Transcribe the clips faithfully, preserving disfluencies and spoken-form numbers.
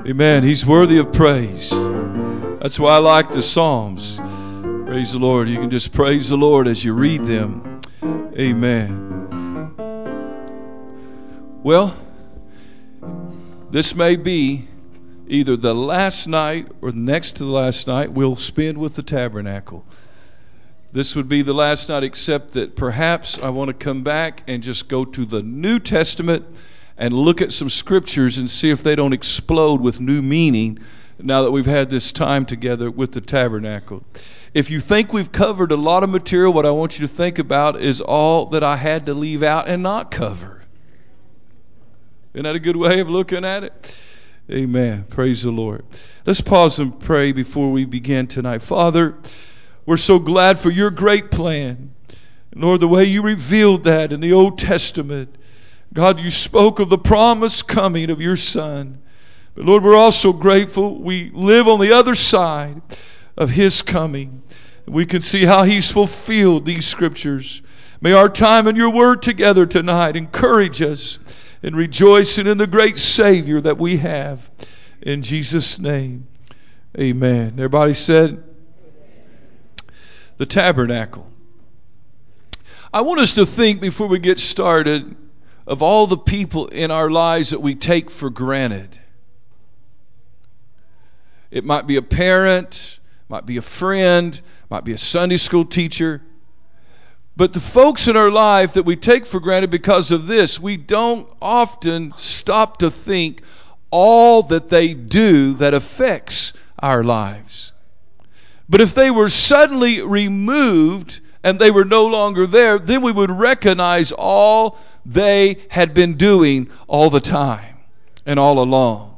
Amen. He's worthy of praise. That's why I like the Psalms. Praise the Lord. You can just praise the Lord as you read them. Amen. Well, this may be either the last night or next to the last night we'll spend with the tabernacle. This would be the last night, except that perhaps I want to come back and just go to the New Testament and look at some scriptures and see if they don't explode with new meaning now that we've had this time together with the tabernacle. If you think we've covered a lot of material, what I want you to think about is all that I had to leave out and not cover. Isn't that a good way of looking at it? Amen. Praise the Lord. Let's pause and pray before we begin tonight. Father, we're so glad for your great plan. Lord, the way you revealed that in the Old Testament. God, you spoke of the promised coming of your Son. But Lord, we're also grateful we live on the other side of his coming. We can see how he's fulfilled these scriptures. May our time in your word together tonight encourage us in rejoicing in the great Savior that we have. In Jesus' name, amen. Everybody said, the tabernacle. I want us to think before we get started of all the people in our lives that we take for granted. It might be a parent, might be a friend, might be a Sunday school teacher. But the folks in our life that we take for granted because of this, we don't often stop to think all that they do that affects our lives. But if they were suddenly removed and they were no longer there, then we would recognize all they had been doing all the time and all along.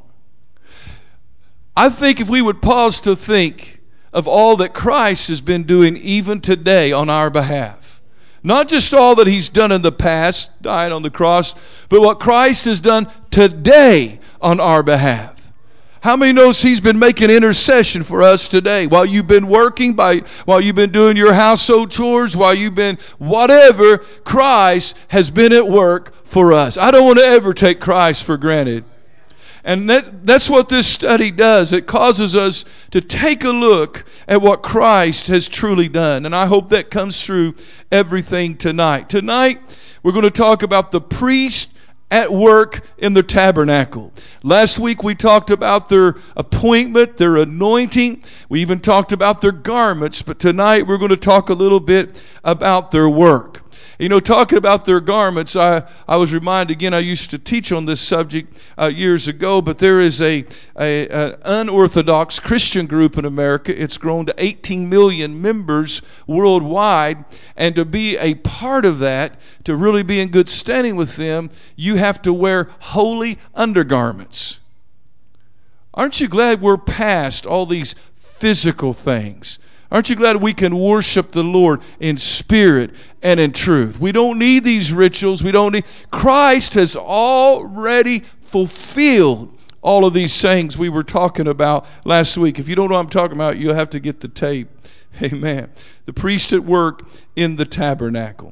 I think if we would pause to think of all that Christ has been doing even today on our behalf, not just all that he's done in the past, died on the cross, but what Christ has done today on our behalf. How many knows he's been making intercession for us today? While you've been working, by while you've been doing your household chores, while you've been whatever, Christ has been at work for us. I don't want to ever take Christ for granted. And that, that's what this study does. It causes us to take a look at what Christ has truly done. And I hope that comes through everything tonight. Tonight, we're going to talk about the priest at work in the tabernacle. Last week we talked about their appointment, their anointing. We even talked about their garments. But tonight we're going to talk a little bit about their work. You know, talking about their garments, I, I was reminded again, I used to teach on this subject uh, years ago, but there is a, a, a unorthodox Christian group in America. It's grown to eighteen million members worldwide, and to be a part of that, to really be in good standing with them, you have to wear holy undergarments. Aren't you glad we're past all these physical things? Aren't you glad we can worship the Lord in spirit and in truth? We don't need these rituals. We don't need. Christ has already fulfilled all of these things we were talking about last week. If you don't know what I'm talking about, you'll have to get the tape. Amen. The priest at work in the tabernacle.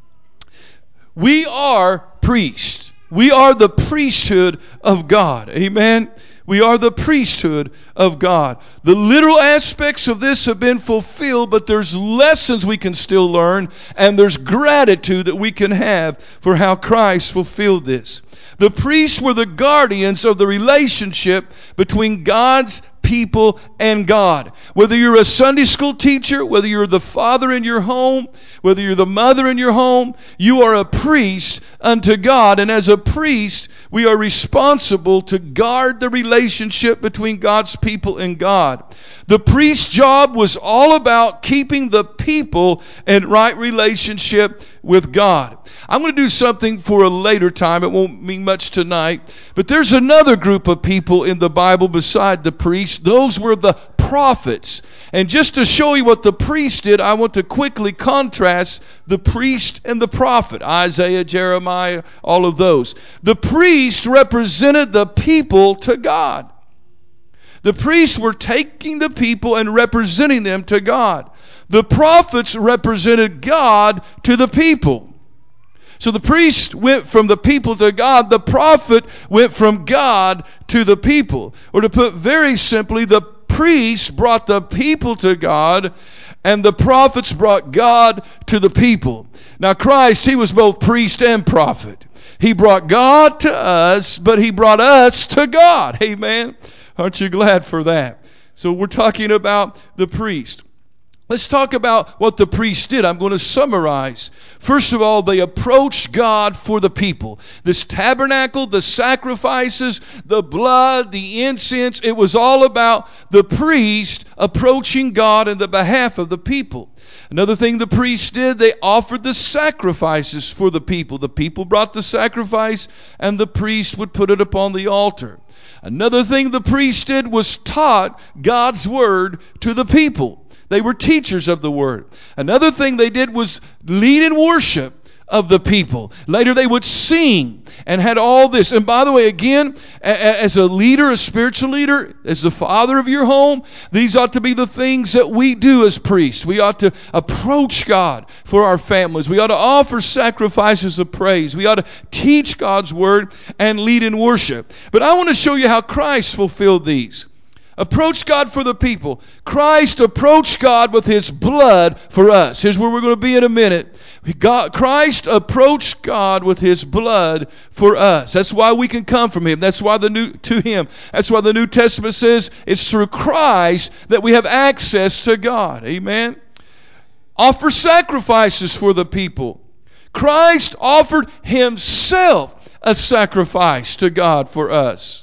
We are priests. We are the priesthood of God. Amen. We are the priesthood of God. The literal aspects of this have been fulfilled, but there's lessons we can still learn, and there's gratitude that we can have for how Christ fulfilled this. The priests were the guardians of the relationship between God's people and God. Whether you're a Sunday school teacher, whether you're the father in your home, whether you're the mother in your home, you are a priest unto God. And as a priest, we are responsible to guard the relationship between God's people and God. The priest's job was all about keeping the people in right relationship with God. I'm going to do something for a later time. It won't mean much tonight. But there's another group of people in the Bible beside the priests. Those were the prophets. And just to show you what the priest did, I want to quickly contrast the priest and the prophet. Isaiah, Jeremiah, all of those. The priest represented the people to God. The priests were taking the people and representing them to God. The prophets represented God to the people. So the priest went from the people to God. The prophet went from God to the people. Or to put very simply, the priest brought the people to God, and the prophets brought God to the people. Now Christ, he was both priest and prophet. He brought God to us, but he brought us to God. Amen. Aren't you glad for that? So we're talking about the priest. Let's talk about what the priest did. I'm going to summarize. First of all, they approached God for the people. This tabernacle, the sacrifices, the blood, the incense, it was all about the priest approaching God in the behalf of the people. Another thing the priests did, they offered the sacrifices for the people. The people brought the sacrifice, and the priest would put it upon the altar. Another thing the priest did was taught God's word to the people. They were teachers of the word. Another thing they did was lead in worship of the people. Later they would sing and had all this. And by the way, again, as a leader, a spiritual leader, as the father of your home, these ought to be the things that we do as priests. We ought to approach God for our families. We ought to offer sacrifices of praise. We ought to teach God's word and lead in worship. But I want to show you how Christ fulfilled these. Approach God for the people. Christ approached God with his blood for us. Here's where we're going to be in a minute. God, Christ approached God with his blood for us. That's why we can come from him. That's why the new to him. That's why the New Testament says it's through Christ that we have access to God. Amen. Offer sacrifices for the people. Christ offered himself a sacrifice to God for us.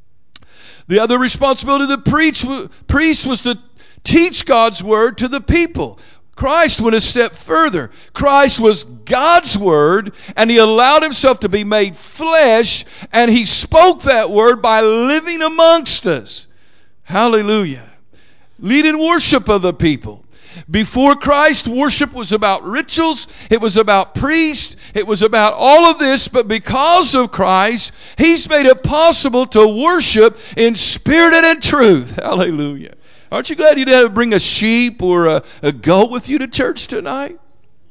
The other responsibility of the priest was to teach God's word to the people. Christ went a step further. Christ was God's word, and he allowed himself to be made flesh, and he spoke that word by living amongst us. Hallelujah. Lead in worship of the people. Before Christ, worship was about rituals. It was about priests. It was about all of this. But because of Christ, he's made it possible to worship in spirit and in truth. Hallelujah. Aren't you glad you didn't have to bring a sheep or a, a goat with you to church tonight?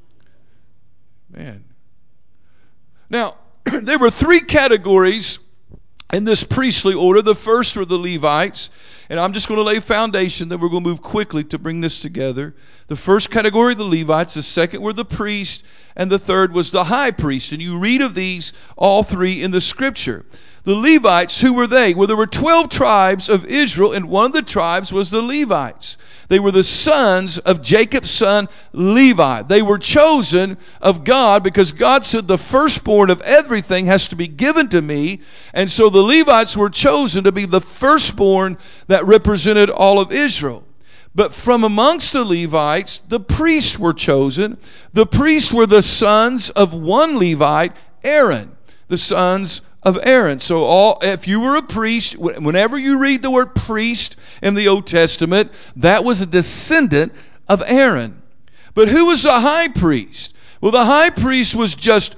Man. Now, there were three categories in this priestly order. The first were the Levites. And I'm just going to lay foundation, then we're going to move quickly to bring this together. The first category, the Levites. The second were the priests. And the third was the high priest. And you read of these, all three, in the scripture. The Levites, who were they? Well, there were twelve tribes of Israel, and one of the tribes was the Levites. They were the sons of Jacob's son Levi. They were chosen of God because God said the firstborn of everything has to be given to me. And so the Levites were chosen to be the firstborn that represented all of Israel. But from amongst the Levites, the priests were chosen. The priests were the sons of one Levite, Aaron, the sons of Aaron. So all, if you were a priest, whenever you read the word priest in the Old Testament, that was a descendant of Aaron. But who was the high priest? Well, the high priest was just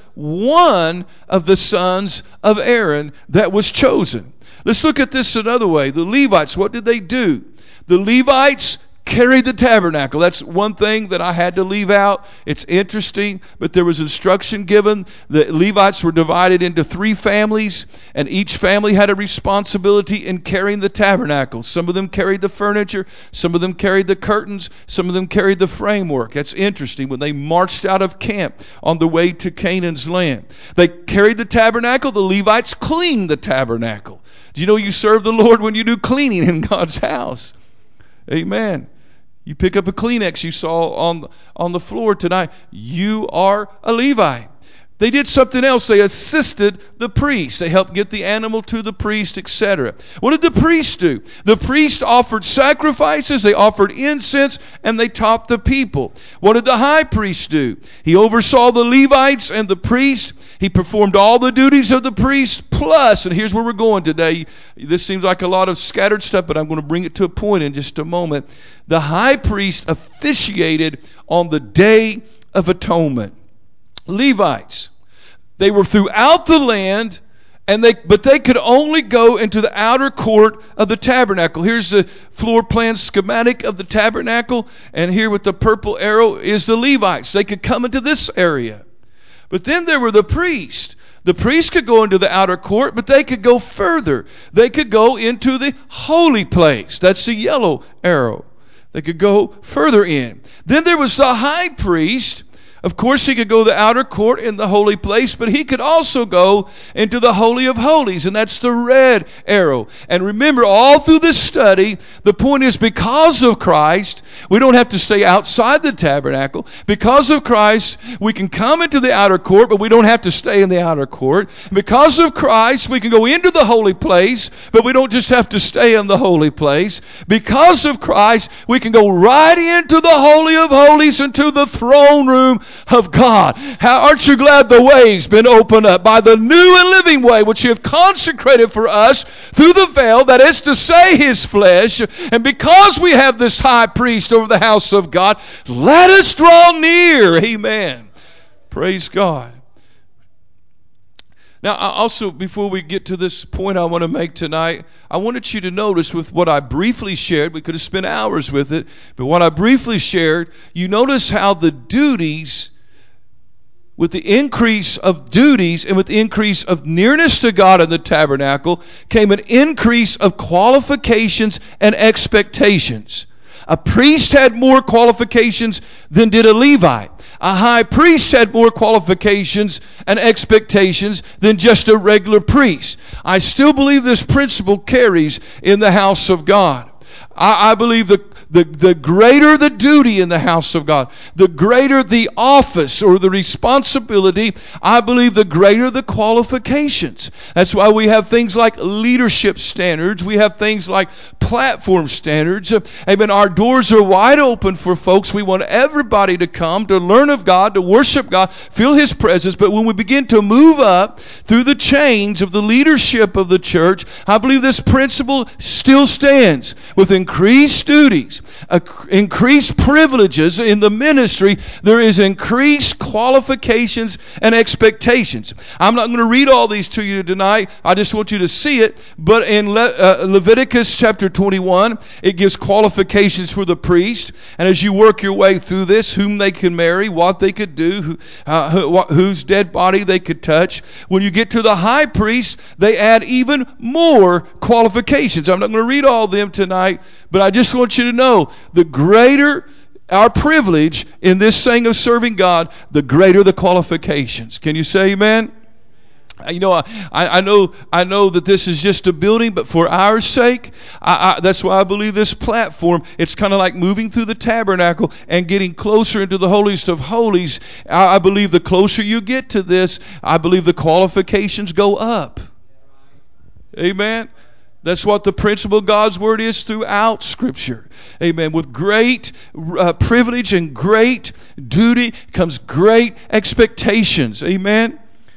one of the sons of Aaron that was chosen. Let's look at this another way. The Levites, what did they do? The Levites carried the tabernacle. That's one thing that I had to leave out. It's interesting, but there was instruction given. The Levites were divided into three families, and each family had a responsibility in carrying the tabernacle. Some of them carried the furniture, some of them carried the curtains, some of them carried the framework. That's interesting. When they marched out of camp on the way to Canaan's land, they carried the tabernacle. The Levites cleaned the tabernacle. Do you know you serve the Lord when you do cleaning in God's house? Amen. You pick up a Kleenex you saw on, on the floor tonight. You are a Levite. They did something else. They assisted the priest. They helped get the animal to the priest, et cetera. What did the priest do? The priest offered sacrifices, they offered incense, and they taught the people. What did the high priest do? He oversaw the Levites and the priest. He performed all the duties of the priest, plus, and here's where we're going today. This seems like a lot of scattered stuff, but I'm going to bring it to a point in just a moment. The high priest officiated on the Day of Atonement. Levites, they were throughout the land, and they but they could only go into the outer court of the tabernacle. Here's the floor plan schematic of the tabernacle, and here with the purple arrow is the Levites. They could come into this area. But then there were the priests. The priests could go into the outer court, but they could go further. They could go into the holy place. That's the yellow arrow. They could go further in. Then there was the high priest. Of course, he could go to the outer court in the holy place, but he could also go into the Holy of Holies, and that's the red arrow. And remember, all through this study, the point is because of Christ, we don't have to stay outside the tabernacle. Because of Christ, we can come into the outer court, but we don't have to stay in the outer court. Because of Christ, we can go into the holy place, but we don't just have to stay in the holy place. Because of Christ, we can go right into the Holy of Holies, into the throne room of God. How, aren't you glad the way's been opened up by the new and living way which you have consecrated for us through the veil, that is to say his flesh. And because we have this high priest over the house of God, let us draw near. Amen. Praise God. Now, also, before we get to this point I want to make tonight, I wanted you to notice with what I briefly shared, we could have spent hours with it, but what I briefly shared, you notice how the duties, with the increase of duties and with the increase of nearness to God in the tabernacle, came an increase of qualifications and expectations. A priest had more qualifications than did a Levite. A high priest had more qualifications and expectations than just a regular priest. I still believe this principle carries in the house of God. I, I believe the The, the greater the duty in the house of God, the greater the office or the responsibility, I believe the greater the qualifications. That's why we have things like leadership standards. We have things like platform standards. Amen. Our doors are wide open for folks. We want everybody to come to learn of God, to worship God, feel His presence. But when we begin to move up through the chains of the leadership of the church, I believe this principle still stands. With increased duties, Uh, increased privileges in the ministry, there is increased qualifications and expectations. I'm not going to read all these to you tonight. I just want you to see it. But in Le- uh, Leviticus chapter twenty-one, it gives qualifications for the priest. And as you work your way through this, whom they can marry, what they could do, who, uh, who, wh- whose dead body they could touch. When you get to the high priest, they add even more qualifications. I'm not going to read all of them tonight, but I just want you to know, the greater our privilege in this thing of serving God, the greater the qualifications. Can you say amen? You know, I, I know I know that this is just a building, but for our sake, I, I, that's why I believe this platform, it's kind of like moving through the tabernacle and getting closer into the holiest of holies. I, I believe the closer you get to this, I believe the qualifications go up. Amen. That's what the principle of God's Word is throughout Scripture. Amen. With great uh, privilege and great duty comes great expectations. Amen.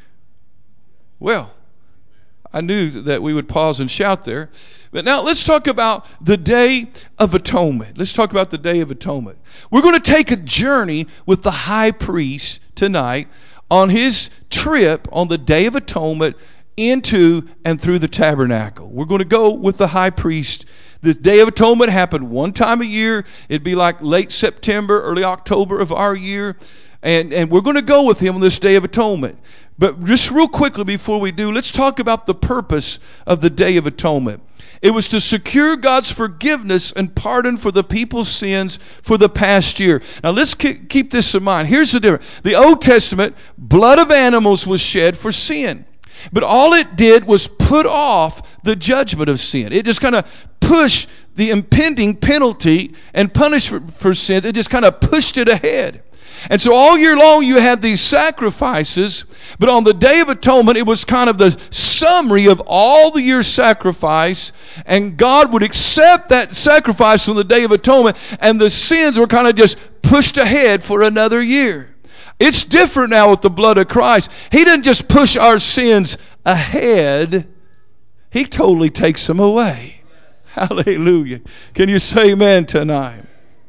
Well, I knew that we would pause and shout there. But now let's talk about the Day of Atonement. Let's talk about the Day of Atonement. We're going to take a journey with the high priest tonight on his trip on the Day of Atonement into and through the tabernacle. We're going to go with the high priest. The Day of Atonement happened one time a year. It'd be like late September, early October of our year. And, and we're going to go with him on this Day of Atonement. But just real quickly before we do, let's talk about the purpose of the Day of Atonement. It was to secure God's forgiveness and pardon for the people's sins for the past year. Now let's keep this in mind. Here's the difference. The Old Testament, blood of animals was shed for sin. But all it did was put off the judgment of sin. It just kind of pushed the impending penalty and punishment for sins. It just kind of pushed it ahead. And so all year long you had these sacrifices, but on the Day of Atonement it was kind of the summary of all the year's sacrifice, and God would accept that sacrifice on the Day of Atonement, and the sins were kind of just pushed ahead for another year. It's different now with the blood of Christ. He didn't just push our sins ahead. He totally takes them away. Hallelujah. Can you say amen tonight?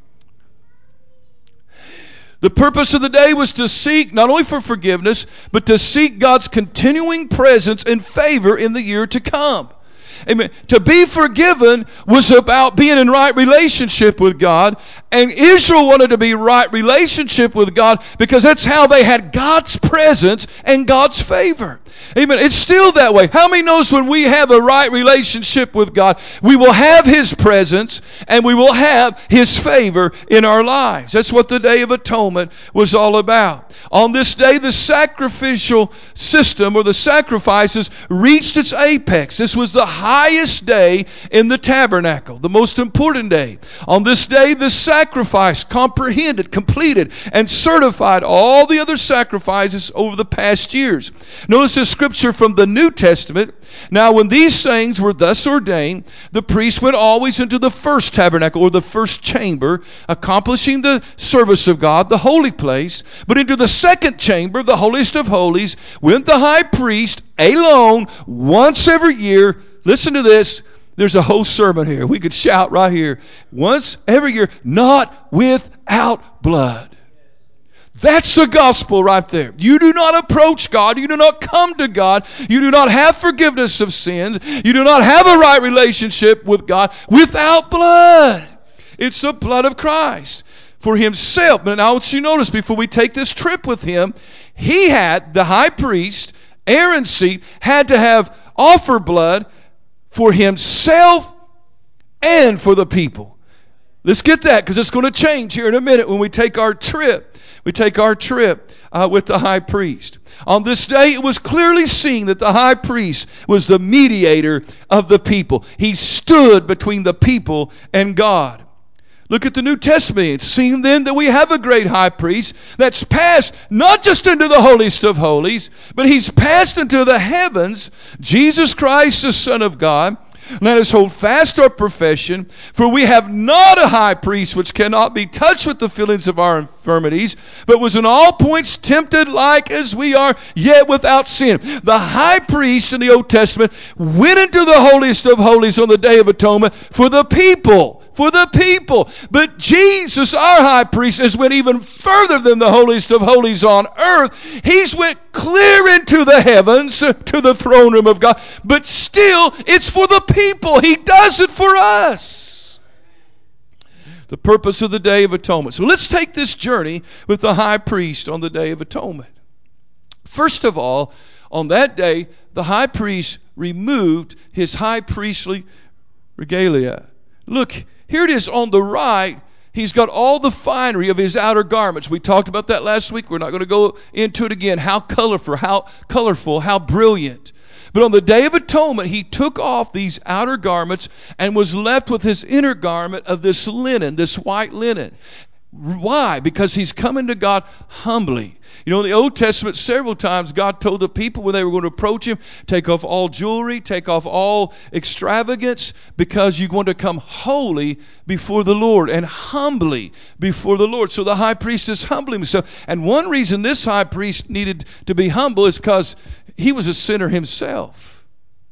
The purpose of the day was to seek not only for forgiveness, but to seek God's continuing presence and favor in the year to come. Amen. To be forgiven was about being in right relationship with God, And Israel wanted to be right relationship with God because that's how they had God's presence and God's favor. Amen. It's still that way. How many knows when we have a right relationship with God, we will have His presence and we will have His favor in our lives. That's what the Day of Atonement was all about. On this day, the sacrificial system or the sacrifices reached its apex. This was the highest day in the tabernacle, the most important day. On this day, the sacrifice comprehended, completed, and certified all the other sacrifices over the past years. Notice this scripture from the New Testament. Now, when these things were thus ordained, the priest went always into the first tabernacle, or the first chamber, accomplishing the service of God, the holy place. But into the second chamber, the holiest of holies, went the high priest alone once every year. Listen to this. There's a whole sermon here. We could shout right here. Once every year, not without blood. That's the gospel right there. You do not approach God. You do not come to God. You do not have forgiveness of sins. You do not have a right relationship with God without blood. It's the blood of Christ for Himself. But now I want you to notice, before we take this trip with Him, He had, the high priest, Aaron's seed, had to have offer blood for Himself and for the people. Let's get that, because it's going to change here in a minute when we take our trip. We take our trip uh, with the high priest. On this day, it was clearly seen that the high priest was the mediator of the people. He stood between the people and God. Look at the New Testament. It's seen then that we have a great high priest that's passed not just into the holiest of holies, but He's passed into the heavens, Jesus Christ, the Son of God. Let us hold fast our profession, for we have not a high priest which cannot be touched with the feelings of our infirmities, but was in all points tempted like as we are, yet without sin. The high priest in the Old Testament went into the holiest of holies on the Day of Atonement for the people. For the people. But Jesus, our high priest, has went even further than the holiest of holies on earth. He's went clear into the heavens, to the throne room of God. But still, it's for the people. He does it for us. The purpose of the Day of Atonement. So let's take this journey with the high priest on the Day of Atonement. First of all, on that day, the high priest removed his high priestly regalia. Look, here it is on the right. He's got all the finery of his outer garments. We talked about that last week. We're not going to go into it again. How colorful, how colorful, how brilliant. But on the Day of Atonement, he took off these outer garments and was left with his inner garment of this linen, this white linen. Why? Because he's coming to God humbly. You know, in the Old Testament, several times God told the people when they were going to approach Him, take off all jewelry, take off all extravagance, because you want to come holy before the Lord and humbly before the Lord. So the high priest is humbling himself. And one reason this high priest needed to be humble is because he was a sinner himself.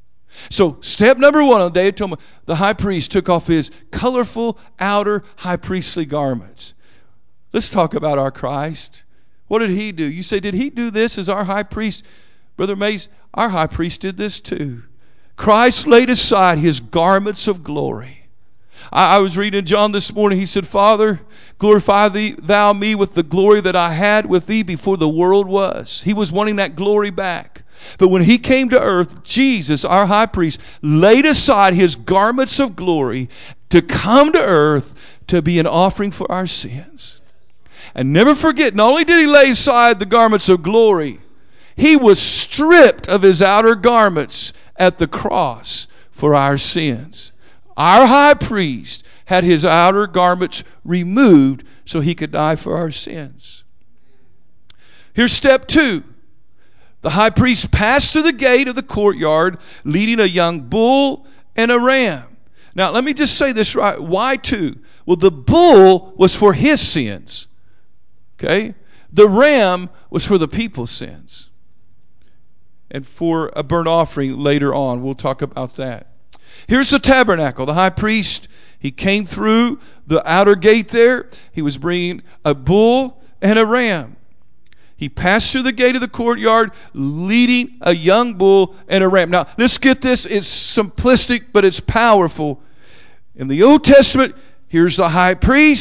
So step number one on the Day of Atonement, the high priest took off his colorful outer high priestly garments. Let's talk about our Christ. What did He do? You say, did He do this as our high priest? Brother Mays, our high priest did this too. Christ laid aside His garments of glory. I, I was reading John this morning. He said, Father, glorify thee, thou me with the glory that I had with thee before the world was. He was wanting that glory back. But when He came to earth, Jesus, our high priest, laid aside His garments of glory to come to earth to be an offering for our sins. And never forget, not only did He lay aside the garments of glory, He was stripped of His outer garments at the cross for our sins. Our high priest had his outer garments removed so He could die for our sins. Here's step two. The high priest passed through the gate of the courtyard, leading a young bull and a ram. Now, let me just say this right. Why two? Well, the bull was for his sins. Okay? The ram was for the people's sins. And for a burnt offering later on. We'll talk about that. Here's the tabernacle. The high priest, he came through the outer gate there. He was bringing a bull and a ram. He passed through the gate of the courtyard, leading a young bull and a ram. Now, let's get this. It's simplistic, but it's powerful. In the Old Testament, here's the high priest,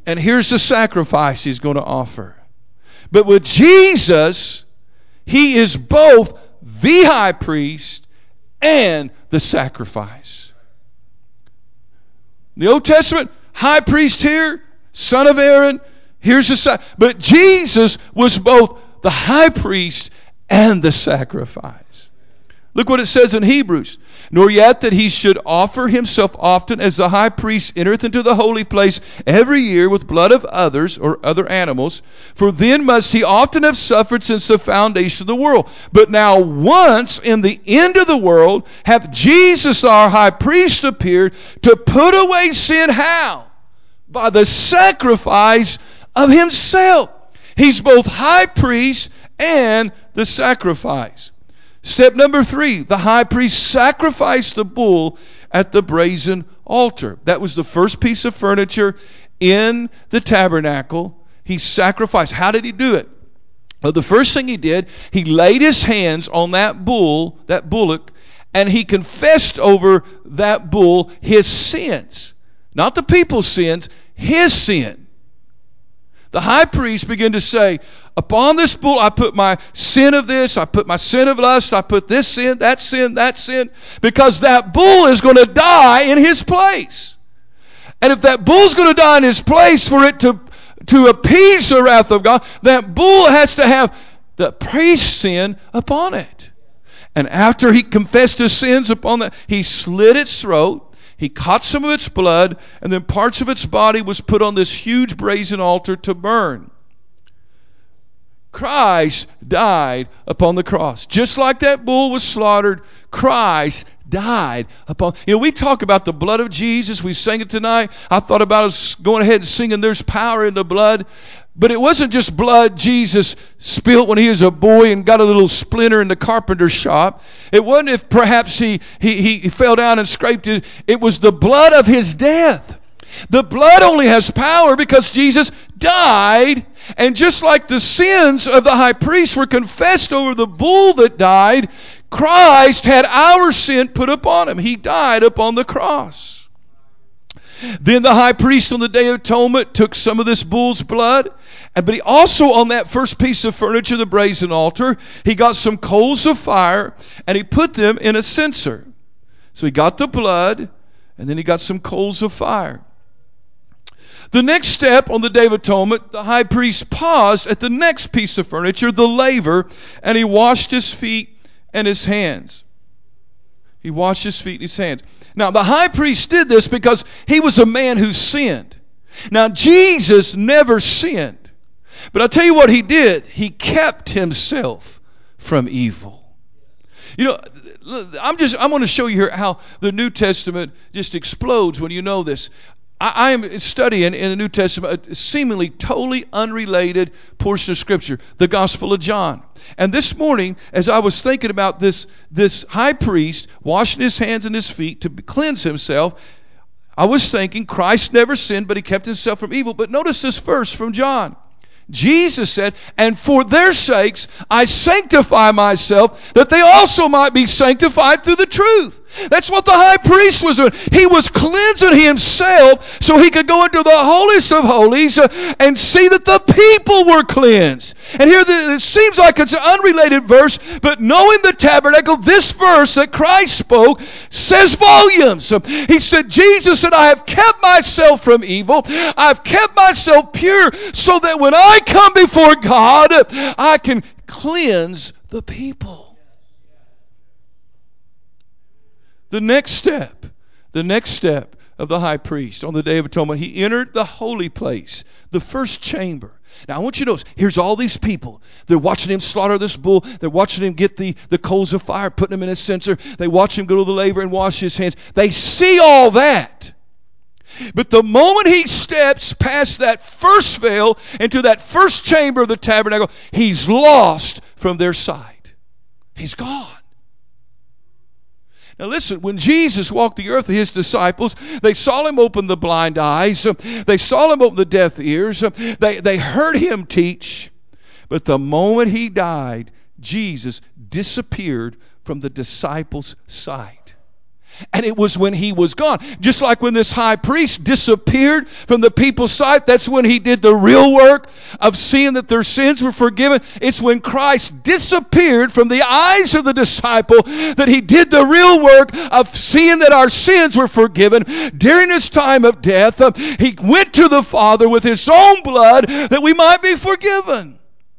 And here's the sacrifice he's going to offer. But with Jesus, he is both the high priest and the sacrifice. In the Old Testament, high priest here, son of Aaron, here's the sacrifice. But Jesus was both the high priest and the sacrifice. Look what it says in Hebrews. Nor yet that he should offer himself often, as the high priest entereth into the holy place every year with blood of others or other animals. For then must he often have suffered since the foundation of the world. But now once in the end of the world hath Jesus our high priest appeared to put away sin. How? By the sacrifice of himself. He's both high priest and the sacrifice. Step number three, the high priest sacrificed the bull at the brazen altar. That was the first piece of furniture in the tabernacle. He sacrificed. How did he do it? Well, the first thing he did, he laid his hands on that bull, that bullock, and he confessed over that bull his sins. Not the people's sins, his sin. The high priest began to say, upon this bull I put my sin of this, I put my sin of lust, I put this sin, that sin, that sin, because that bull is going to die in his place. And if that bull's going to die in his place for it to, to appease the wrath of God, that bull has to have the priest's sin upon it. And after he confessed his sins upon that, he slit its throat. He caught some of its blood, and then parts of its body was put on this huge brazen altar to burn. Christ died upon the cross. Just like that bull was slaughtered, Christ died upon. You know, we talk about the blood of Jesus. We sang it tonight. I thought about us going ahead and singing There's Power in the Blood. But it wasn't just blood Jesus spilled when he was a boy and got a little splinter in the carpenter's shop. It wasn't if perhaps he, he, he fell down and scraped it. It was the blood of his death. The blood only has power because Jesus died. And just like the sins of the high priest were confessed over the bull that died, Christ had our sin put upon him. He died upon the cross. Then the high priest on the Day of Atonement took some of this bull's blood, but he also, on that first piece of furniture, the brazen altar, he got some coals of fire and he put them in a censer. So he got the blood and then he got some coals of fire. The next step on the Day of Atonement, the high priest paused at the next piece of furniture, the laver, and he washed his feet and his hands. He washed his feet and his hands. Now, the high priest did this because he was a man who sinned. Now, Jesus never sinned. But I'll tell you what he did. He kept himself from evil. You know, I'm just, I'm going to show you here how the New Testament just explodes when you know this. I am studying in the New Testament a seemingly totally unrelated portion of Scripture, the Gospel of John. And this morning, as I was thinking about this, this high priest washing his hands and his feet to cleanse himself, I was thinking Christ never sinned, but he kept himself from evil. But notice this verse from John. Jesus said, and for their sakes I sanctify myself, that they also might be sanctified through the truth. That's what the high priest was doing. He was cleansing himself so he could go into the holiest of holies and see that the people were cleansed. And here it seems like it's an unrelated verse, but knowing the tabernacle, this verse that Christ spoke says volumes. He said, Jesus said, I have kept myself from evil. I've kept myself pure so that when I come before God, I can cleanse the people. The next step, the next step of the high priest on the Day of Atonement, he entered the holy place, the first chamber. Now, I want you to notice, here's all these people. They're watching him slaughter this bull. They're watching him get the, the coals of fire, putting them in a censer. They watch him go to the laver and wash his hands. They see all that. But the moment he steps past that first veil into that first chamber of the tabernacle, he's lost from their sight. He's gone. Now listen, when Jesus walked the earth, his disciples, they saw him open the blind eyes. They saw him open the deaf ears. They, they heard him teach. But the moment he died, Jesus disappeared from the disciples' sight. And it was when he was gone. Just like when this high priest disappeared from the people's sight, that's when he did the real work of seeing that their sins were forgiven. It's when Christ disappeared from the eyes of the disciple that he did the real work of seeing that our sins were forgiven. During his time of death, uh, he went to the Father with his own blood that we might be forgiven.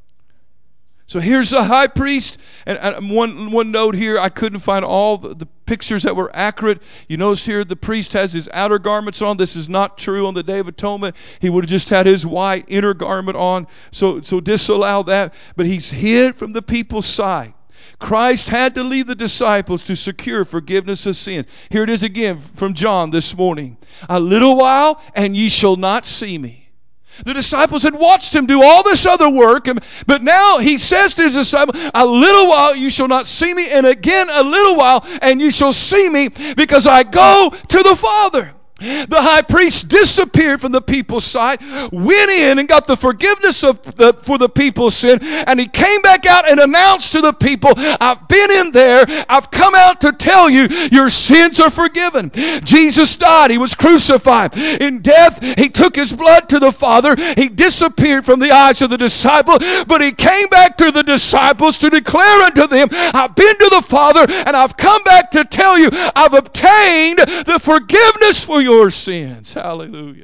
So here's the high priest, and, and one one note here, I couldn't find all the, the pictures that were accurate. You notice here the priest has his outer garments on. This is not true on the Day of Atonement. He would have just had his white inner garment on, so, so disallow that. But he's hid from the people's sight. Christ had to leave the disciples to secure forgiveness of sins. Here it is again from John this morning. A little while, and ye shall not see me. The disciples had watched him do all this other work, but now he says to his disciples, a little while you shall not see me, and again a little while and you shall see me, because I go to the Father. The high priest disappeared from the people's sight, went in and got the forgiveness of the, for the people's sin, and he came back out and announced to the people, I've been in there, I've come out to tell you your sins are forgiven. Jesus died, he was crucified. In death, he took his blood to the Father, he disappeared from the eyes of the disciple, but he came back to the disciples to declare unto them, I've been to the Father, and I've come back to tell you I've obtained the forgiveness for your your sins. Hallelujah.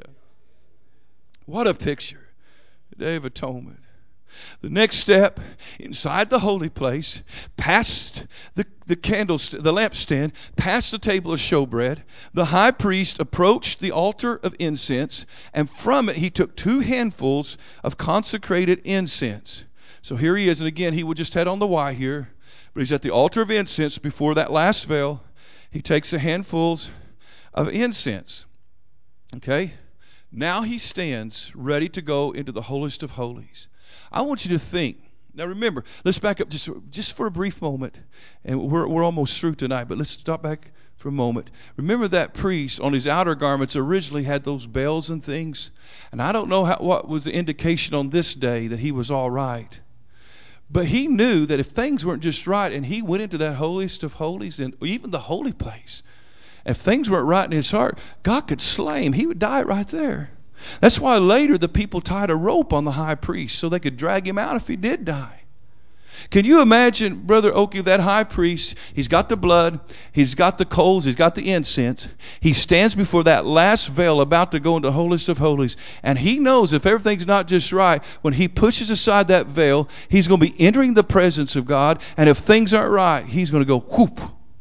What a picture. The Day of Atonement. The next step, inside the holy place, past the, the candlestand, the lampstand, past the table of showbread, the high priest approached the altar of incense, and from it he took two handfuls of consecrated incense. So here he is, and again, he would just had on the white here, but he's at the altar of incense before that last veil. He takes the handfuls of incense. Okay? Now he stands ready to go into the holiest of holies. I want you to think. Now remember, let's back up just, just for a brief moment. And we're, we're almost through tonight, but let's stop back for a moment. Remember that priest on his outer garments originally had those bells and things. And I don't know how, what was the indication on this day that he was all right. But he knew that if things weren't just right and he went into that holiest of holies and even the holy place, if things weren't right in his heart, God could slay him. He would die right there. That's why later the people tied a rope on the high priest so they could drag him out if he did die. Can you imagine, Brother Oki, that high priest, he's got the blood, he's got the coals, he's got the incense. He stands before that last veil about to go into the holiest of holies. And he knows if everything's not just right, when he pushes aside that veil, he's going to be entering the presence of God. And if things aren't right, he's going to go whoop.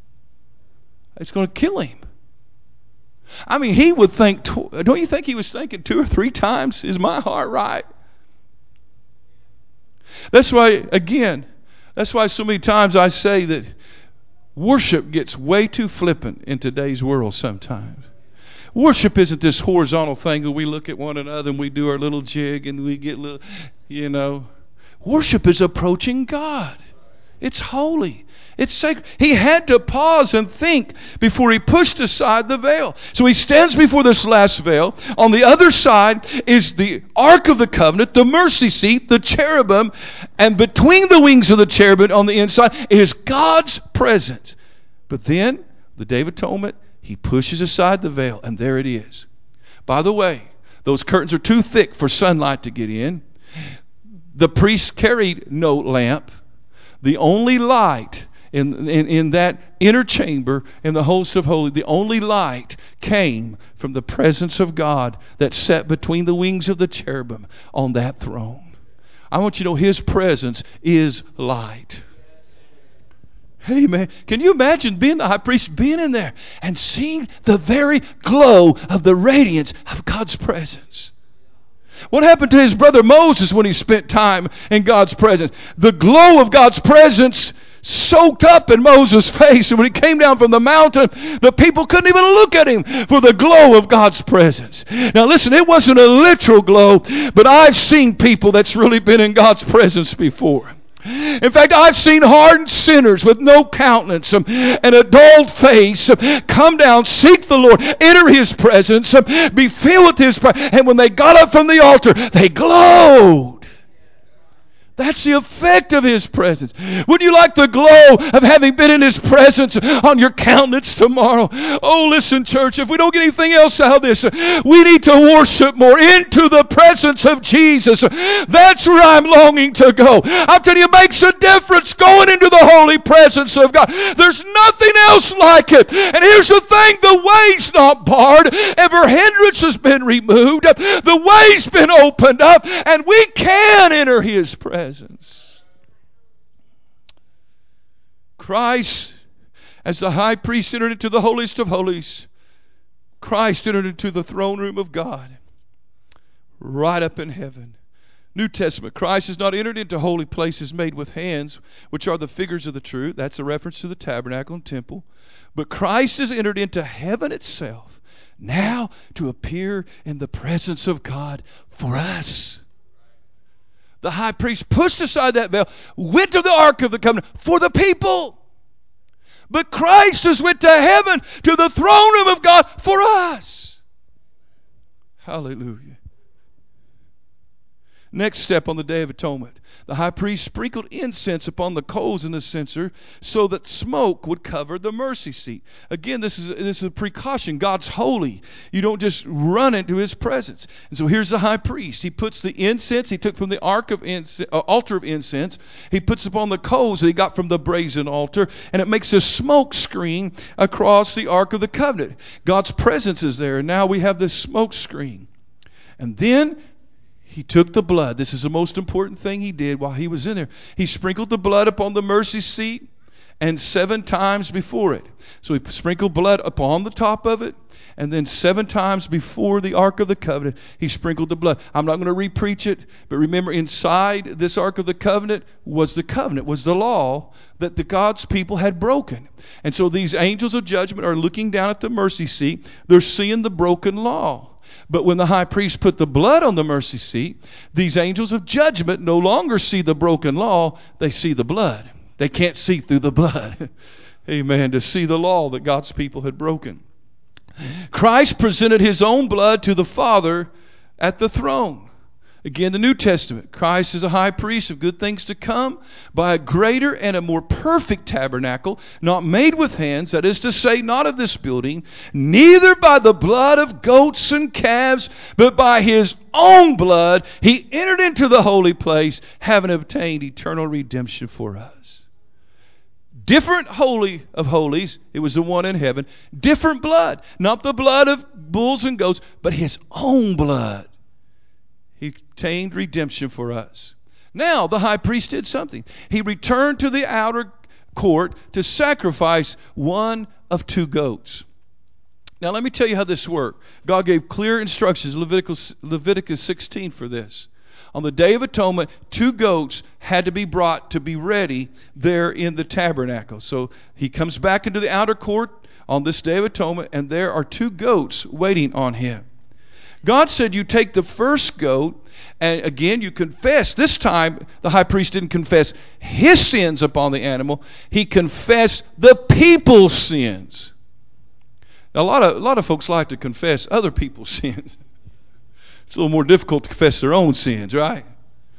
It's going to kill him. I mean, he would think, don't you think he was thinking two or three times, is my heart right? That's why, again, that's why so many times I say that worship gets way too flippant in today's world sometimes. Worship isn't this horizontal thing where we look at one another and we do our little jig and we get little, you know. Worship is approaching God. It's holy. It's sacred. He had to pause and think before he pushed aside the veil. So he stands before this last veil. On the other side is the Ark of the Covenant, the mercy seat, the cherubim, and between the wings of the cherubim on the inside is God's presence. But then, the Day of Atonement, he pushes aside the veil, and there it is. By the way, those curtains are too thick for sunlight to get in. The priest carried no lamp. The only light in, in, in that inner chamber in the holiest of holies, the only light came from the presence of God that sat between the wings of the cherubim on that throne. I want you to know his presence is light. Amen. Can you imagine being the high priest, being in there and seeing the very glow of the radiance of God's presence? What happened to his brother Moses when he spent time in God's presence? The glow of God's presence soaked up in Moses' face. And when he came down from the mountain, the people couldn't even look at him for the glow of God's presence. Now listen, it wasn't a literal glow, but I've seen people that's really been in God's presence before. In fact, I've seen hardened sinners with no countenance um, and a dulled face um, come down, seek the Lord, enter his presence, um, be filled with his presence. And when they got up from the altar, they glowed. That's the effect of His presence. Wouldn't you like the glow of having been in His presence on your countenance tomorrow? Oh, listen, church, if we don't get anything else out of this, we need to worship more into the presence of Jesus. That's where I'm longing to go. I'm telling you, it makes a difference going into the holy presence of God. There's nothing else like it. And here's the thing, the way's not barred. Every hindrance has been removed. The way's been opened up, and we can enter His presence. Christ, as the high priest entered into the holiest of holies, Christ entered into the throne room of God, right up in heaven. New Testament, Christ has not entered into holy places made with hands, which are the figures of the true. That's a reference to the tabernacle and temple. But Christ has entered into heaven itself, now to appear in the presence of God for us. The high priest pushed aside that veil, went to the Ark of the Covenant for the people. But Christ has went to heaven, to the throne room of God for us. Hallelujah. Next step on the Day of Atonement. The high priest sprinkled incense upon the coals in the censer so that smoke would cover the mercy seat. Again, this is, this is a precaution. God's holy. You don't just run into His presence. And so here's the high priest. He puts the incense he took from the ark of incense, uh, altar of incense. He puts upon the coals that he got from the brazen altar, and it makes a smoke screen across the Ark of the Covenant. God's presence is there, and now we have this smoke screen. And then He took the blood. This is the most important thing He did while He was in there. He sprinkled the blood upon the mercy seat and seven times before it. So He sprinkled blood upon the top of it, and then seven times before the Ark of the Covenant, He sprinkled the blood. I'm not going to re-preach it, but remember, inside this Ark of the Covenant was the covenant, was the law that the God's people had broken. And so these angels of judgment are looking down at the mercy seat. They're seeing the broken law. But when the high priest put the blood on the mercy seat, these angels of judgment no longer see the broken law, they see the blood. They can't see through the blood. Amen. To see the law that God's people had broken. Christ presented His own blood to the Father at the throne. Again, the New Testament, Christ is a high priest of good things to come by a greater and a more perfect tabernacle, not made with hands, that is to say, not of this building, neither by the blood of goats and calves, but by His own blood, He entered into the holy place, having obtained eternal redemption for us. Different holy of holies, it was the one in heaven, different blood, not the blood of bulls and goats, but His own blood. He obtained redemption for us. Now, the high priest did something. He returned to the outer court to sacrifice one of two goats. Now, let me tell you how this worked. God gave clear instructions, Leviticus, Leviticus sixteen, for this. On the Day of Atonement, two goats had to be brought to be ready there in the tabernacle. So he comes back into the outer court on this Day of Atonement, and there are two goats waiting on him. God said you take the first goat, and again you confess. This time the high priest didn't confess his sins upon the animal. He confessed the people's sins. Now, a lot of, a lot of folks like to confess other people's sins. It's a little more difficult to confess their own sins, right?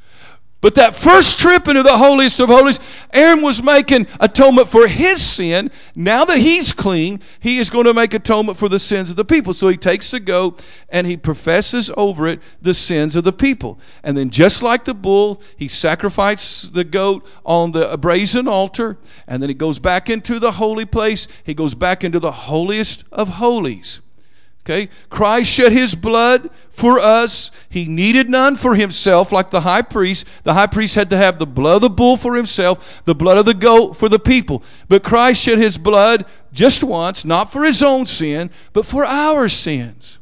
But that first trip into the holiest of holies, Aaron was making atonement for his sin. Now that he's clean, he is going to make atonement for the sins of the people. So he takes the goat and he professes over it the sins of the people. And then just like the bull, he sacrifices the goat on the brazen altar. And then he goes back into the holy place. He goes back into the holiest of holies. Okay, Christ shed His blood for us. He needed none for Himself like the high priest. The high priest had to have the blood of the bull for himself, the blood of the goat for the people. But Christ shed His blood just once, not for His own sin, but for our sins.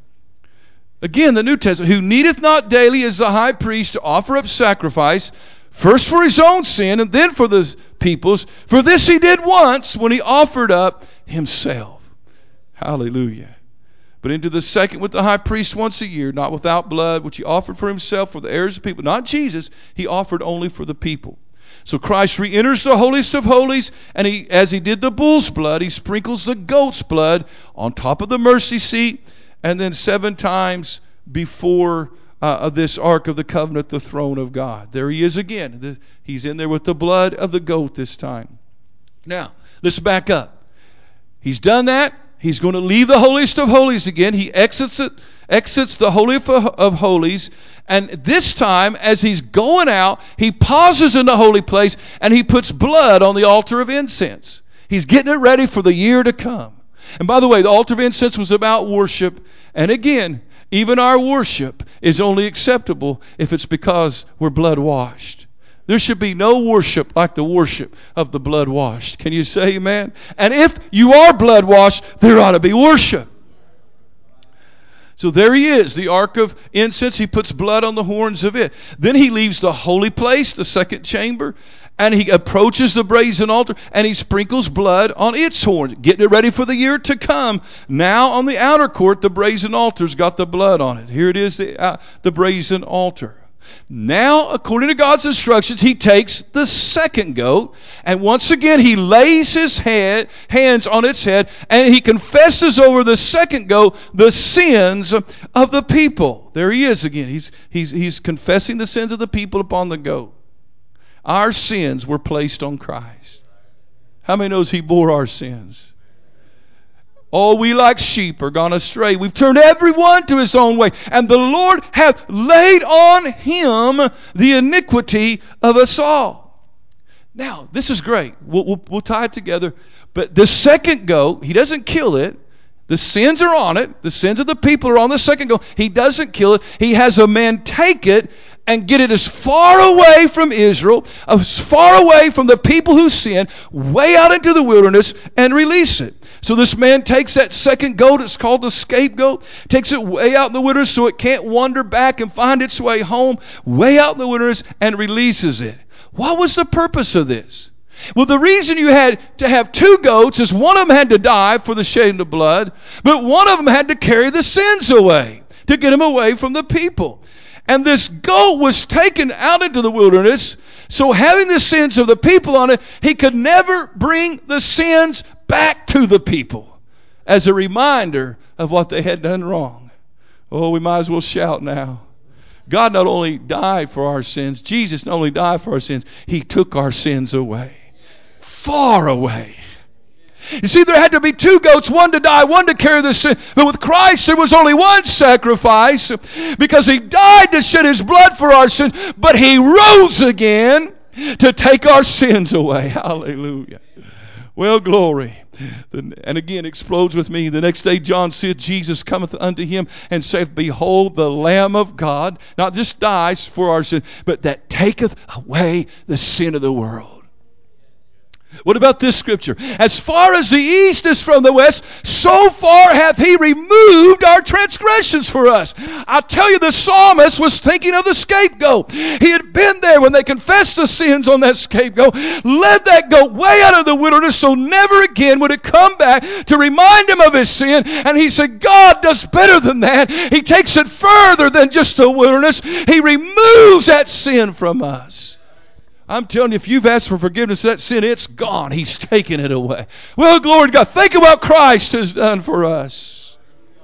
Again, the New Testament, who needeth not daily as the high priest to offer up sacrifice, first for His own sin and then for the people's. For this He did once when He offered up Himself. Hallelujah. But into the second with the high priest once a year, not without blood, which He offered for Himself, for the heirs of the people. Not Jesus, He offered only for the people. So Christ re-enters the holiest of holies, and he, as He did the bull's blood, He sprinkles the goat's blood on top of the mercy seat, and then seven times before uh, of this Ark of the Covenant, the throne of God. There he is again. The, he's in there with the blood of the goat this time. Now, let's back up. He's done that. He's going to leave the holiest of holies again. He exits it, exits the holy of holies. And this time, as he's going out, he pauses in the holy place and he puts blood on the altar of incense. He's getting it ready for the year to come. And by the way, the altar of incense was about worship. And again, even our worship is only acceptable if it's because we're blood washed. There should be no worship like the worship of the blood washed. Can you say amen? And if you are blood washed, there ought to be worship. So there he is, the ark of incense. He puts blood on the horns of it. Then he leaves the holy place, the second chamber, and he approaches the brazen altar, and he sprinkles blood on its horns, getting it ready for the year to come. Now on the outer court, the brazen altar's got the blood on it. Here it is, the, uh, the brazen altar. Now, according to God's instructions, he takes the second goat, and once again he lays his head, hands on its head, and he confesses over the second goat the sins of the people. There he is again. He's, he's, he's confessing the sins of the people upon the goat. Our sins were placed on Christ. How many knows he bore our sins? Oh, we like sheep are gone astray. We've turned everyone to his own way. And the Lord hath laid on him the iniquity of us all. Now, this is great. We'll, we'll, we'll tie it together. But the second goat, he doesn't kill it. The sins are on it. The sins of the people are on the second goat. He doesn't kill it. He has a man take it and get it as far away from Israel, as far away from the people who sin, way out into the wilderness, and release it. So this man takes that second goat, it's called the scapegoat, takes it way out in the wilderness so it can't wander back and find its way home, way out in the wilderness, and releases it. What was the purpose of this? Well, the reason you had to have two goats is one of them had to die for the shedding of blood, but one of them had to carry the sins away, to get them away from the people. And this goat was taken out into the wilderness, so having the sins of the people on it, he could never bring the sins back to the people as a reminder of what they had done wrong. Oh, we might as well shout now. God not only died for our sins, Jesus not only died for our sins, he took our sins away. Far away. You see, there had to be two goats, one to die, one to carry the sin. But with Christ, there was only one sacrifice because he died to shed his blood for our sins, but he rose again to take our sins away. Hallelujah. Well, glory. And again, explodes with me. The next day John said, Jesus cometh unto him and saith, Behold the Lamb of God, not just dies for our sin, but that taketh away the sin of the world. What about this scripture? As far as the east is from the west, so far hath he removed our transgressions for us. I'll tell you, the psalmist was thinking of the scapegoat. He had been there when they confessed the sins on that scapegoat, led that goat way out of the wilderness so never again would it come back to remind him of his sin. And he said, God does better than that. He takes it further than just the wilderness. He removes that sin from us. I'm telling you, if you've asked for forgiveness of that sin, it's gone. He's taken it away. Well, glory to God. Think of what Christ has done for us.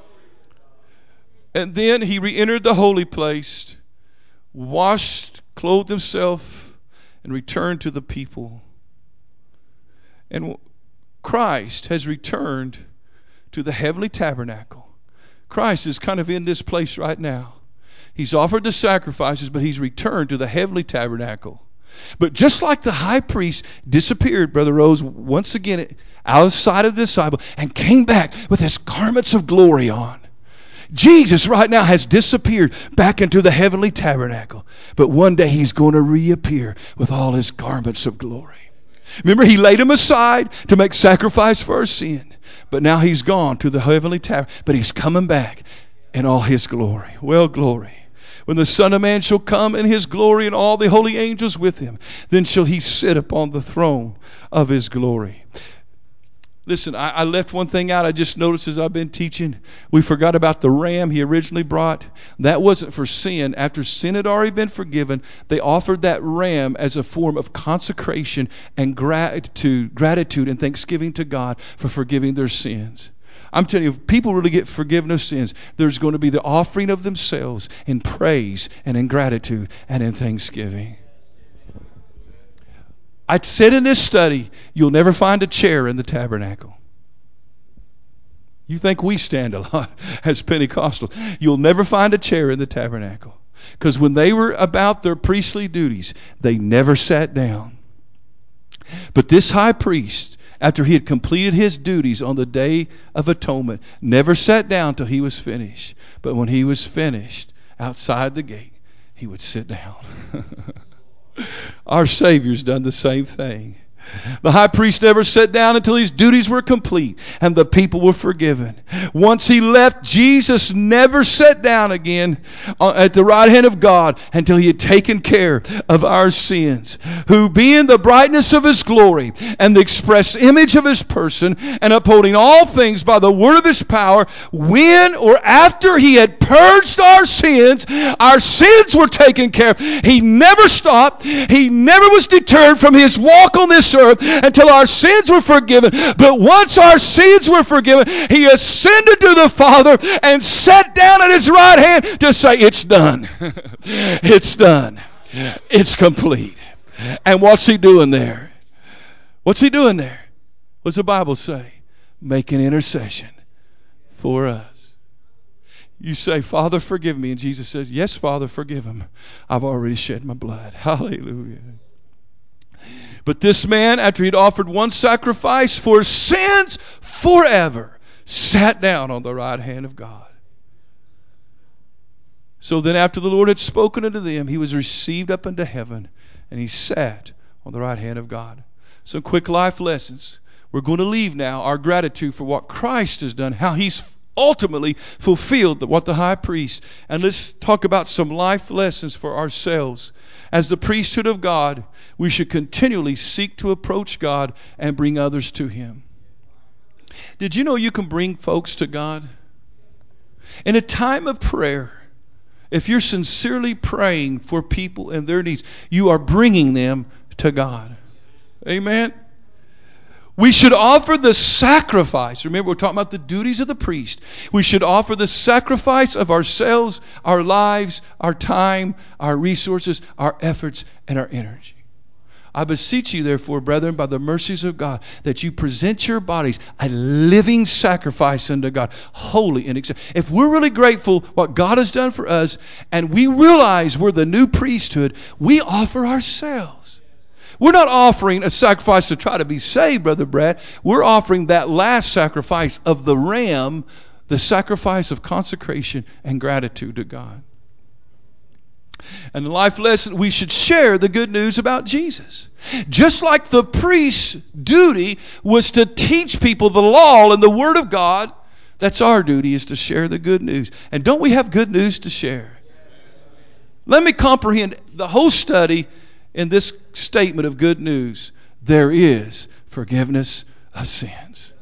And then he re-entered the holy place, washed, clothed himself, and returned to the people. And Christ has returned to the heavenly tabernacle. Christ is kind of in this place right now. He's offered the sacrifices, but he's returned to the heavenly tabernacle. But just like the high priest disappeared, Brother Rose, once again outside of the disciple and came back with his garments of glory on, Jesus right now has disappeared back into the heavenly tabernacle. But one day he's going to reappear with all his garments of glory. Remember, he laid them aside to make sacrifice for our sin. But now he's gone to the heavenly tabernacle. But he's coming back in all his glory. Well, glory. When the Son of Man shall come in his glory and all the holy angels with him, then shall he sit upon the throne of his glory. Listen, I, I left one thing out. I just noticed as I've been teaching, we forgot about the ram he originally brought. That wasn't for sin. After sin had already been forgiven, they offered that ram as a form of consecration and gratitude, gratitude and thanksgiving to God for forgiving their sins. I'm telling you, if people really get forgiveness of sins, there's going to be the offering of themselves in praise and in gratitude and in thanksgiving. I said in this study, you'll never find a chair in the tabernacle. You think we stand a lot as Pentecostals. You'll never find a chair in the tabernacle. Because when they were about their priestly duties, they never sat down. But this high priest, after he had completed his duties on the Day of Atonement, never sat down till he was finished. But when he was finished, outside the gate, he would sit down. Our Savior's done the same thing. The high priest never sat down until his duties were complete and the people were forgiven. Once he left, Jesus never sat down again at the right hand of God until he had taken care of our sins. Who, being the brightness of his glory and the express image of his person, and upholding all things by the word of his power, when or after he had purged our sins, our sins were taken care of. He never stopped. He never was deterred from his walk on this earth until our sins were forgiven. But once our sins were forgiven, he ascended to the Father and sat down at his right hand to say, it's done. It's done. It's complete. And what's he doing there? What's he doing there? What's the Bible say? Making intercession for us. You say, Father, forgive me. And Jesus says, yes, Father, forgive him. I've already shed my blood. Hallelujah. But this man, after he'd offered one sacrifice for sins forever, sat down on the right hand of God. So then after the Lord had spoken unto them, he was received up into heaven, and he sat on the right hand of God. Some quick life lessons. We're going to leave now our gratitude for what Christ has done, how he's ultimately fulfilled what the high priest. And let's talk about some life lessons for ourselves. As the priesthood of God, we should continually seek to approach God and bring others to him. Did you know you can bring folks to God? In a time of prayer, if you're sincerely praying for people and their needs, you are bringing them to God. Amen? We should offer the sacrifice. Remember, we're talking about the duties of the priest. We should offer the sacrifice of ourselves, our lives, our time, our resources, our efforts, and our energy. I beseech you, therefore, brethren, by the mercies of God, that you present your bodies a living sacrifice unto God, holy and acceptable. If we're really grateful what God has done for us, and we realize we're the new priesthood, we offer ourselves. We're not offering a sacrifice to try to be saved, Brother Brad. We're offering that last sacrifice of the ram, the sacrifice of consecration and gratitude to God. And the life lesson, we should share the good news about Jesus. Just like the priest's duty was to teach people the law and the Word of God, that's our duty, is to share the good news. And don't we have good news to share? Let me comprehend the whole study in this statement of good news. There is forgiveness of sins.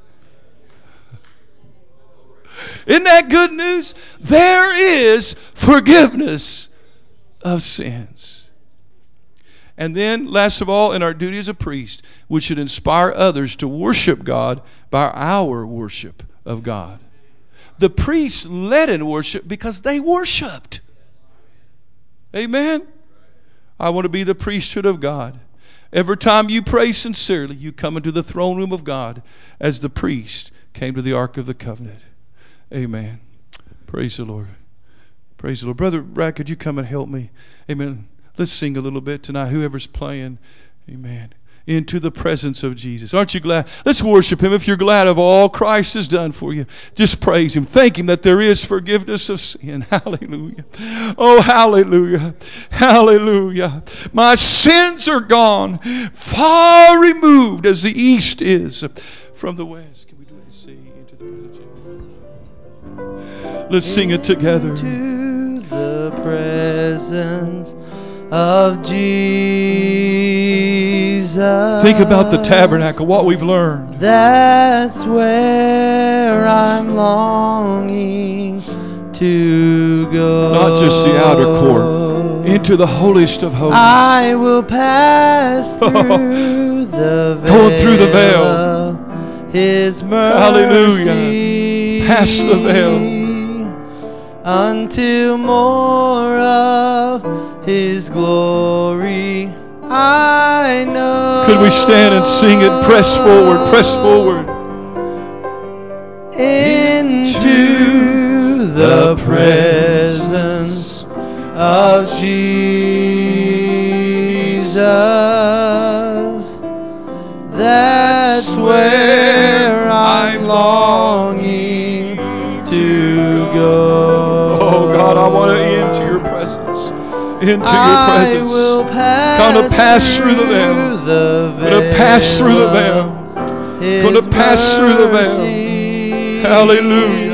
Isn't that good news? There is forgiveness of sins. And then, last of all, in our duty as a priest, we should inspire others to worship God by our worship of God. The priests led in worship because they worshiped. Amen? I want to be the priesthood of God. Every time you pray sincerely, you come into the throne room of God as the priest came to the Ark of the Covenant. Amen. Praise the Lord. Praise the Lord. Brother Brad, could you come and help me? Amen. Let's sing a little bit tonight. Whoever's playing. Amen. Into the presence of Jesus. Aren't you glad? Let's worship him. If you're glad of all Christ has done for you, just praise him. Thank him that there is forgiveness of sin. Hallelujah. Oh, hallelujah. Hallelujah. My sins are gone, far removed as the east is from the west. Can we do it and sing into the presence of Jesus? Let's sing it together. Into the presence of Jesus. Think about the tabernacle, what we've learned. That's where I'm longing to go. Not just the outer court, into the holiest of holies. I will pass through the veil. Going through the veil. His mercy. Hallelujah. Pass the veil. Until more of His glory I know. Could we stand and sing it? Press forward, press forward. Into the presence of Jesus. That's where I'm longing to go. Oh God, I want to enter your presence. Into your I presence. will pass Gonna pass through the veil. the Gonna pass through the veil. Gonna pass through the veil. Hallelujah.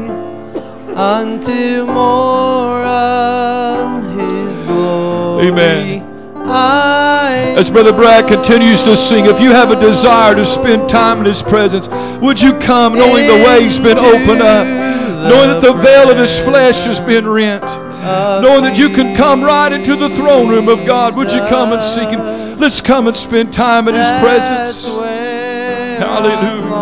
Until more of His glory. Amen. I As Brother Brad continues to sing, if you have a desire to spend time in His presence, would you come knowing the way's been opened up, knowing that the veil of His flesh has been rent, knowing that you can come right into the throne room of God? Would you come and seek Him? Let's come and spend time in His presence. Hallelujah.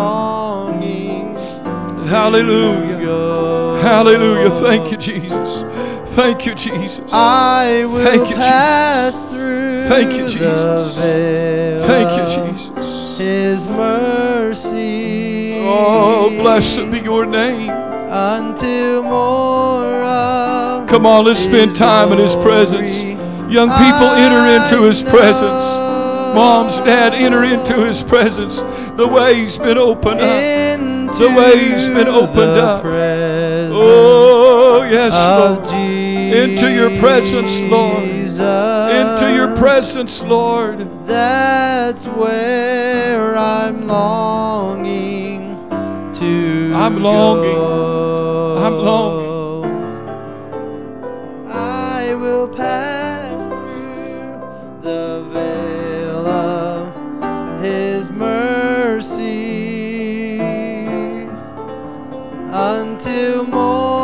Hallelujah. Hallelujah. Thank you, Jesus. Thank you, Jesus. I will Thank you, pass Jesus. through Thank you, the Jesus. veil Thank you, of Jesus. His mercy. Oh, blessed be your name. Until more of Come on, let's spend His time in His presence. glory. Young people, enter into His I presence. know Moms, Dad, enter into His presence. The way's been opened up. into The way's been opened the up. presence Oh, yes, of Lord. Into your presence, Lord. Into your Jesus. presence, Lord. That's where I'm longing to I'm longing. go. I'm longing. I will pass through the veil of His mercy until more